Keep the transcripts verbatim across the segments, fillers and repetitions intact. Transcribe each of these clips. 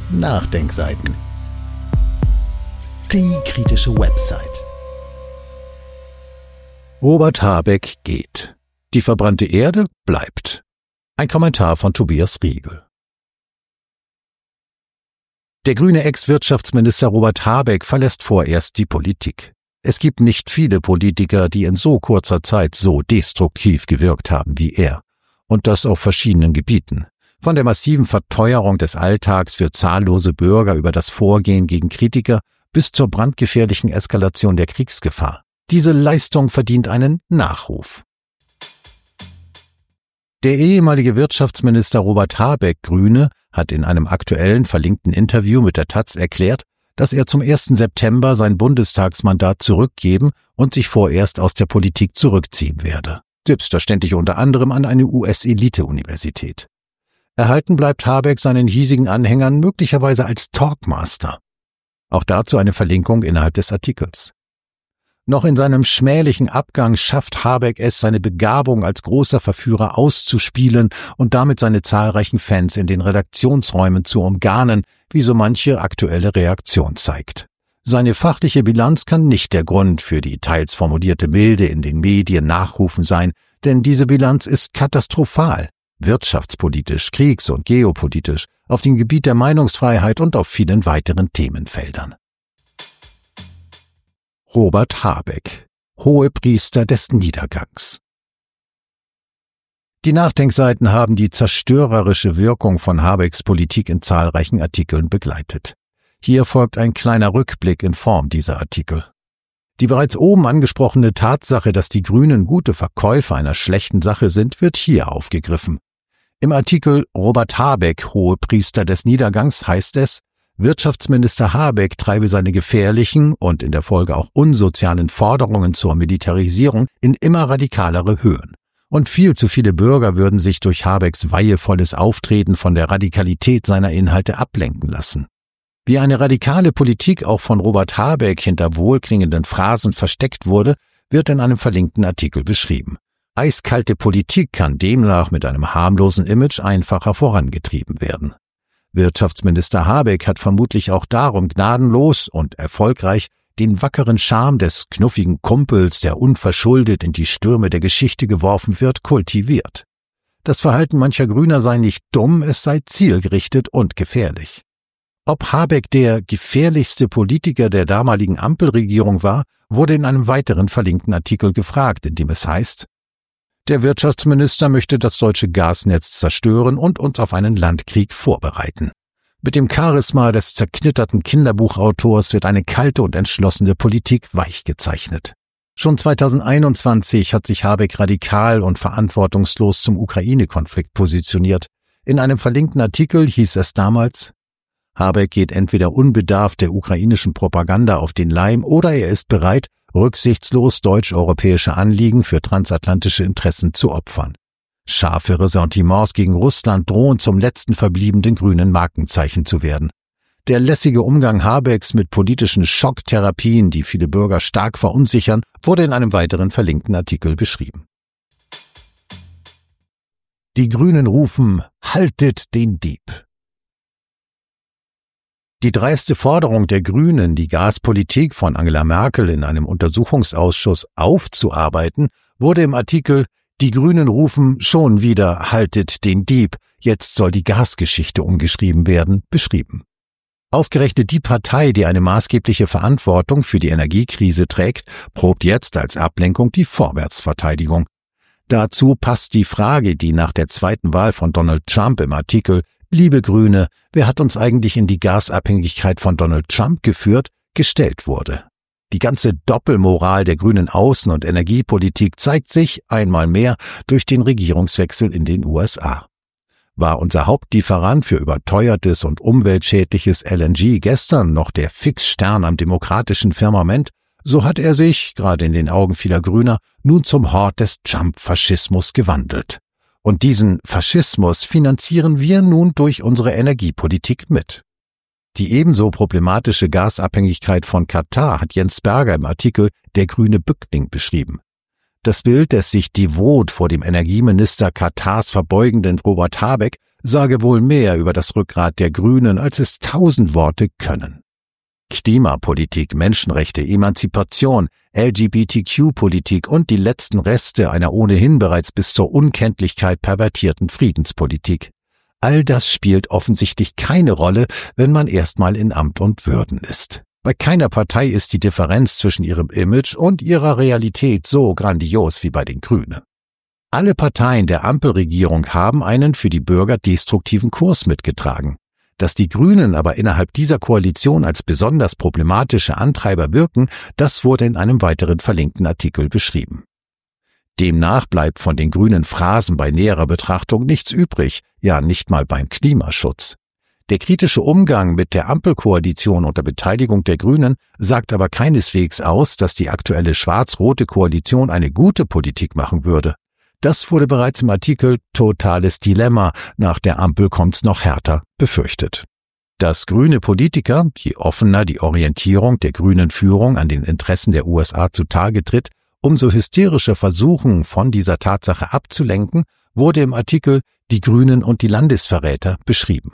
Nachdenkseiten. Die kritische Website. Robert Habeck geht. Die verbrannte Erde bleibt. Ein Kommentar von Tobias Riegel. Der grüne Ex-Wirtschaftsminister Robert Habeck verlässt vorerst die Politik. Es gibt nicht viele Politiker, die in so kurzer Zeit so destruktiv gewirkt haben wie er. Und das auf verschiedenen Gebieten. Von der massiven Verteuerung des Alltags für zahllose Bürger über das Vorgehen gegen Kritiker bis zur brandgefährlichen Eskalation der Kriegsgefahr. Diese Leistung verdient einen Nachruf. Der ehemalige Wirtschaftsminister Robert Habeck, Grüne, hat in einem aktuellen verlinkten Interview mit der Taz erklärt, dass er zum ersten September sein Bundestagsmandat zurückgeben und sich vorerst aus der Politik zurückziehen werde. Selbstverständlich unter anderem an eine U S-Elite-Universität. Erhalten bleibt Habeck seinen hiesigen Anhängern möglicherweise als Talkmaster. Auch dazu eine Verlinkung innerhalb des Artikels. Noch in seinem schmählichen Abgang schafft Habeck es, seine Begabung als großer Verführer auszuspielen und damit seine zahlreichen Fans in den Redaktionsräumen zu umgarnen, wie so manche aktuelle Reaktion zeigt. Seine fachliche Bilanz kann nicht der Grund für die teils formulierte Milde in den Medien nachrufen sein, denn diese Bilanz ist katastrophal. Wirtschaftspolitisch, kriegs- und geopolitisch, auf dem Gebiet der Meinungsfreiheit und auf vielen weiteren Themenfeldern. Robert Habeck, Hohepriester des Niedergangs. Die Nachdenkseiten haben die zerstörerische Wirkung von Habecks Politik in zahlreichen Artikeln begleitet. Hier folgt ein kleiner Rückblick in Form dieser Artikel. Die bereits oben angesprochene Tatsache, dass die Grünen gute Verkäufer einer schlechten Sache sind, wird hier aufgegriffen. Im Artikel Robert Habeck, Hohepriester des Niedergangs, heißt es, Wirtschaftsminister Habeck treibe seine gefährlichen und in der Folge auch unsozialen Forderungen zur Militarisierung in immer radikalere Höhen. Und viel zu viele Bürger würden sich durch Habecks weihevolles Auftreten von der Radikalität seiner Inhalte ablenken lassen. Wie eine radikale Politik auch von Robert Habeck hinter wohlklingenden Phrasen versteckt wurde, wird in einem verlinkten Artikel beschrieben. Eiskalte Politik kann demnach mit einem harmlosen Image einfacher vorangetrieben werden. Wirtschaftsminister Habeck hat vermutlich auch darum gnadenlos und erfolgreich den wackeren Charme des knuffigen Kumpels, der unverschuldet in die Stürme der Geschichte geworfen wird, kultiviert. Das Verhalten mancher Grüner sei nicht dumm, es sei zielgerichtet und gefährlich. Ob Habeck der gefährlichste Politiker der damaligen Ampelregierung war, wurde in einem weiteren verlinkten Artikel gefragt, in dem es heißt, der Wirtschaftsminister möchte das deutsche Gasnetz zerstören und uns auf einen Landkrieg vorbereiten. Mit dem Charisma des zerknitterten Kinderbuchautors wird eine kalte und entschlossene Politik weichgezeichnet. Schon zweitausendeinundzwanzig hat sich Habeck radikal und verantwortungslos zum Ukraine-Konflikt positioniert. In einem verlinkten Artikel hieß es damals, Habeck geht entweder unbedarft der ukrainischen Propaganda auf den Leim oder er ist bereit, rücksichtslos deutsch-europäische Anliegen für transatlantische Interessen zu opfern. Scharfe Ressentiments gegen Russland drohen zum letzten verbliebenen grünen Markenzeichen zu werden. Der lässige Umgang Habecks mit politischen Schocktherapien, die viele Bürger stark verunsichern, wurde in einem weiteren verlinkten Artikel beschrieben. Die Grünen rufen, haltet den Dieb. Die dreiste Forderung der Grünen, die Gaspolitik von Angela Merkel in einem Untersuchungsausschuss aufzuarbeiten, wurde im Artikel Die Grünen rufen schon wieder, haltet den Dieb, jetzt soll die Gasgeschichte umgeschrieben werden, beschrieben. Ausgerechnet die Partei, die eine maßgebliche Verantwortung für die Energiekrise trägt, probt jetzt als Ablenkung die Vorwärtsverteidigung. Dazu passt die Frage, die nach der zweiten Wahl von Donald Trump im Artikel Liebe Grüne, wer hat uns eigentlich in die Gasabhängigkeit von Donald Trump geführt, gestellt wurde. Die ganze Doppelmoral der grünen Außen- und Energiepolitik zeigt sich, einmal mehr, durch den Regierungswechsel in den U S A. War unser Hauptlieferant für überteuertes und umweltschädliches L N G gestern noch der Fixstern am demokratischen Firmament, so hat er sich, gerade in den Augen vieler Grüner, nun zum Hort des Trump-Faschismus gewandelt. Und diesen Faschismus finanzieren wir nun durch unsere Energiepolitik mit. Die ebenso problematische Gasabhängigkeit von Katar hat Jens Berger im Artikel Der grüne Bückling beschrieben. Das Bild des sich devot vor dem Energieminister Katars verbeugenden Robert Habeck sage wohl mehr über das Rückgrat der Grünen, als es tausend Worte können. Klimapolitik, Menschenrechte, Emanzipation, L G B T Q-Politik und die letzten Reste einer ohnehin bereits bis zur Unkenntlichkeit pervertierten Friedenspolitik. All das spielt offensichtlich keine Rolle, wenn man erstmal in Amt und Würden ist. Bei keiner Partei ist die Differenz zwischen ihrem Image und ihrer Realität so grandios wie bei den Grünen. Alle Parteien der Ampelregierung haben einen für die Bürger destruktiven Kurs mitgetragen. Dass die Grünen aber innerhalb dieser Koalition als besonders problematische Antreiber wirken, das wurde in einem weiteren verlinkten Artikel beschrieben. Demnach bleibt von den grünen Phrasen bei näherer Betrachtung nichts übrig, ja nicht mal beim Klimaschutz. Der kritische Umgang mit der Ampelkoalition unter Beteiligung der Grünen sagt aber keineswegs aus, dass die aktuelle schwarz-rote Koalition eine gute Politik machen würde. Das wurde bereits im Artikel Totales Dilemma, nach der Ampel kommt's noch härter, befürchtet. Dass grüne Politiker, je offener die Orientierung der grünen Führung an den Interessen der U S A zutage tritt, umso hysterischer versuchen, von dieser Tatsache abzulenken, wurde im Artikel Die Grünen und die Landesverräter beschrieben.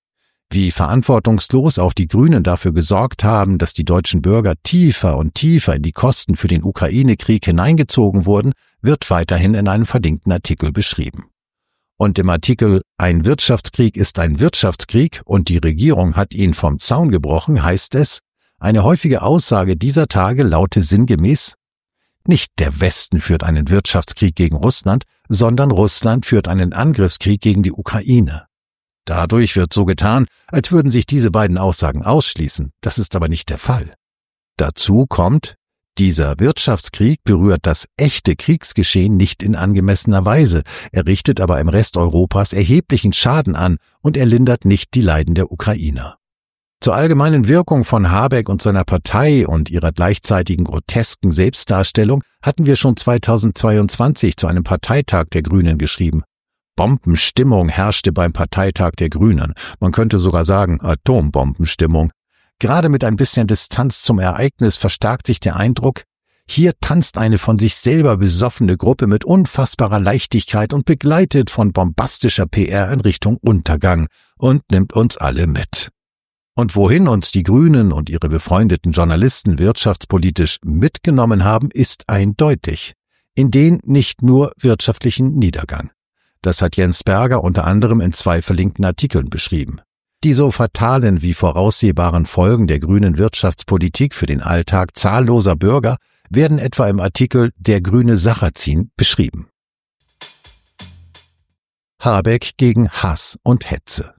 Wie verantwortungslos auch die Grünen dafür gesorgt haben, dass die deutschen Bürger tiefer und tiefer in die Kosten für den Ukraine-Krieg hineingezogen wurden, wird weiterhin in einem verlinkten Artikel beschrieben. Und im Artikel Ein Wirtschaftskrieg ist ein Wirtschaftskrieg und die Regierung hat ihn vom Zaun gebrochen, heißt es, eine häufige Aussage dieser Tage laute sinngemäß: Nicht der Westen führt einen Wirtschaftskrieg gegen Russland, sondern Russland führt einen Angriffskrieg gegen die Ukraine. Dadurch wird so getan, als würden sich diese beiden Aussagen ausschließen. Das ist aber nicht der Fall. Dazu kommt, dieser Wirtschaftskrieg berührt das echte Kriegsgeschehen nicht in angemessener Weise, er richtet aber im Rest Europas erheblichen Schaden an und er lindert nicht die Leiden der Ukrainer. Zur allgemeinen Wirkung von Habeck und seiner Partei und ihrer gleichzeitigen grotesken Selbstdarstellung hatten wir schon zweitausendzweiundzwanzig zu einem Parteitag der Grünen geschrieben. Bombenstimmung herrschte beim Parteitag der Grünen. Man könnte sogar sagen Atombombenstimmung. Gerade mit ein bisschen Distanz zum Ereignis verstärkt sich der Eindruck, hier tanzt eine von sich selber besoffene Gruppe mit unfassbarer Leichtigkeit und begleitet von bombastischer P R in Richtung Untergang und nimmt uns alle mit. Und wohin uns die Grünen und ihre befreundeten Journalisten wirtschaftspolitisch mitgenommen haben, ist eindeutig. In den nicht nur wirtschaftlichen Niedergang. Das hat Jens Berger unter anderem in zwei verlinkten Artikeln beschrieben. Die so fatalen wie voraussehbaren Folgen der grünen Wirtschaftspolitik für den Alltag zahlloser Bürger werden etwa im Artikel Der grüne Sacherziehen beschrieben. Habeck gegen Hass und Hetze.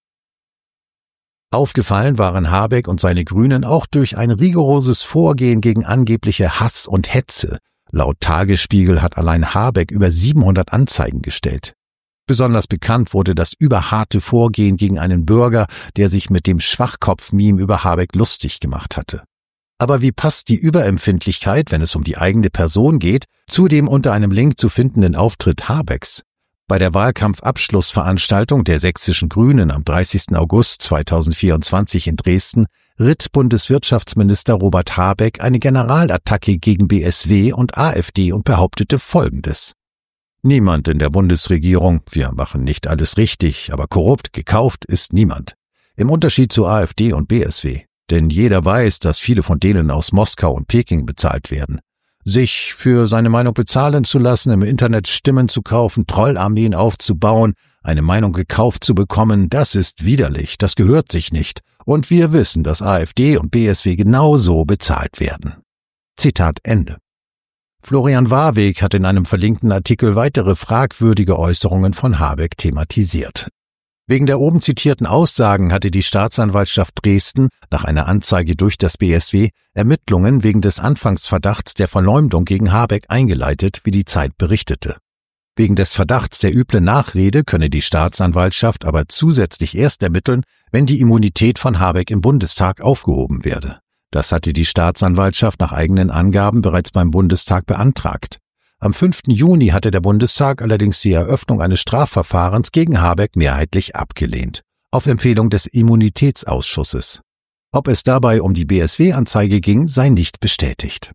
Aufgefallen waren Habeck und seine Grünen auch durch ein rigoroses Vorgehen gegen angebliche Hass und Hetze. Laut Tagesspiegel hat allein Habeck über siebenhundert Anzeigen gestellt. Besonders bekannt wurde das überharte Vorgehen gegen einen Bürger, der sich mit dem Schwachkopf-Meme über Habeck lustig gemacht hatte. Aber wie passt die Überempfindlichkeit, wenn es um die eigene Person geht, zu dem unter einem Link zu findenden Auftritt Habecks? Bei der Wahlkampfabschlussveranstaltung der sächsischen Grünen am dreißigsten August zweitausendvierundzwanzig in Dresden ritt Bundeswirtschaftsminister Robert Habeck eine Generalattacke gegen B S W und AfD und behauptete Folgendes. Niemand in der Bundesregierung, wir machen nicht alles richtig, aber korrupt gekauft ist niemand. Im Unterschied zu AfD und B S W. Denn jeder weiß, dass viele von denen aus Moskau und Peking bezahlt werden. Sich für seine Meinung bezahlen zu lassen, im Internet Stimmen zu kaufen, Trollarmeen aufzubauen, eine Meinung gekauft zu bekommen, das ist widerlich, das gehört sich nicht. Und wir wissen, dass AfD und B S W genauso bezahlt werden. Zitat Ende. Florian Warweg hat in einem verlinkten Artikel weitere fragwürdige Äußerungen von Habeck thematisiert. Wegen der oben zitierten Aussagen hatte die Staatsanwaltschaft Dresden nach einer Anzeige durch das B S W Ermittlungen wegen des Anfangsverdachts der Verleumdung gegen Habeck eingeleitet, wie die Zeit berichtete. Wegen des Verdachts der üblen Nachrede könne die Staatsanwaltschaft aber zusätzlich erst ermitteln, wenn die Immunität von Habeck im Bundestag aufgehoben werde. Das hatte die Staatsanwaltschaft nach eigenen Angaben bereits beim Bundestag beantragt. Am fünften Juni hatte der Bundestag allerdings die Eröffnung eines Strafverfahrens gegen Habeck mehrheitlich abgelehnt, auf Empfehlung des Immunitätsausschusses. Ob es dabei um die B S W-Anzeige ging, sei nicht bestätigt.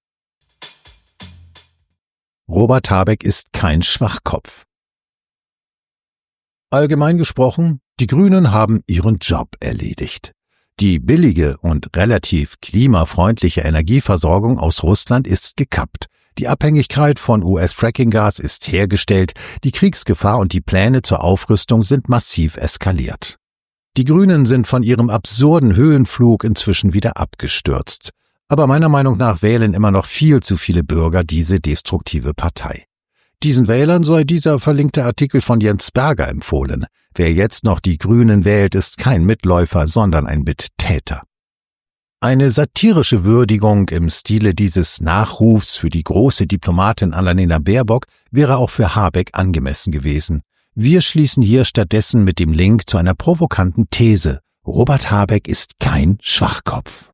Robert Habeck ist kein Schwachkopf. Allgemein gesprochen, die Grünen haben ihren Job erledigt. Die billige und relativ klimafreundliche Energieversorgung aus Russland ist gekappt. Die Abhängigkeit von U S-Fracking-Gas ist hergestellt, die Kriegsgefahr und die Pläne zur Aufrüstung sind massiv eskaliert. Die Grünen sind von ihrem absurden Höhenflug inzwischen wieder abgestürzt. Aber meiner Meinung nach wählen immer noch viel zu viele Bürger diese destruktive Partei. Diesen Wählern sei dieser verlinkte Artikel von Jens Berger empfohlen. Wer jetzt noch die Grünen wählt, ist kein Mitläufer, sondern ein Mittäter. Eine satirische Würdigung im Stile dieses Nachrufs für die große Diplomatin Annalena Baerbock wäre auch für Habeck angemessen gewesen. Wir schließen hier stattdessen mit dem Link zu einer provokanten These. Robert Habeck ist kein Schwachkopf.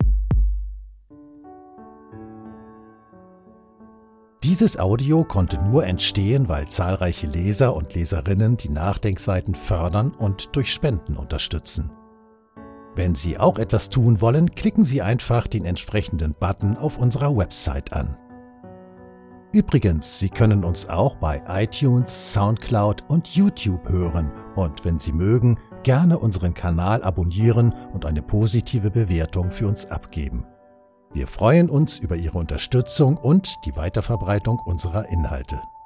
Dieses Audio konnte nur entstehen, weil zahlreiche Leser und Leserinnen die Nachdenkseiten fördern und durch Spenden unterstützen. Wenn Sie auch etwas tun wollen, klicken Sie einfach den entsprechenden Button auf unserer Website an. Übrigens, Sie können uns auch bei iTunes, Soundcloud und YouTube hören und wenn Sie mögen, gerne unseren Kanal abonnieren und eine positive Bewertung für uns abgeben. Wir freuen uns über Ihre Unterstützung und die Weiterverbreitung unserer Inhalte.